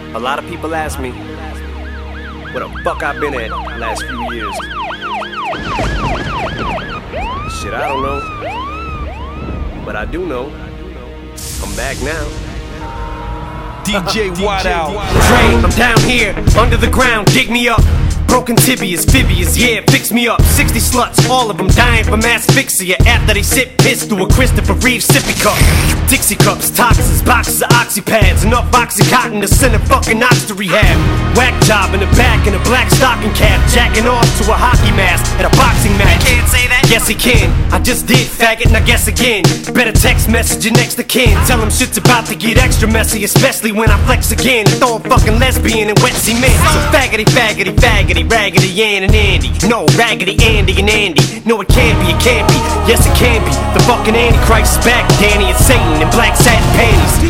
A lot of people ask me where the fuck I've been at the last few years. Shit, I don't know. But I do know. I'm back now. DJ Whiteout. Dre, I'm down here, under the ground, dig me up. Broken tibias, fibias, yeah, fix me up. 60 sluts, all of them dying from asphyxia after they sip piss through a Christopher Reeve sippy cup. Dixie cups, toxins, boxes of oxypads, enough oxycontin to send a fucking ox to rehab. Whack job in the back in a black stocking cap, jacking off to a hockey mask at a boxing match. Can't say that. Yes, he can. I just did, faggot, and I guess again. Better text message your next to kin. Tell him shit's about to get extra messy, especially when I flex again and throw a fucking lesbian in wet cement. So faggoty, faggoty, faggoty, raggedy Ann and Andy. No, raggedy Andy and Andy. No, it can't be, it can't be. Yes, it can be. The fucking Antichrist is back, Danny. It's Satan in black satin panties.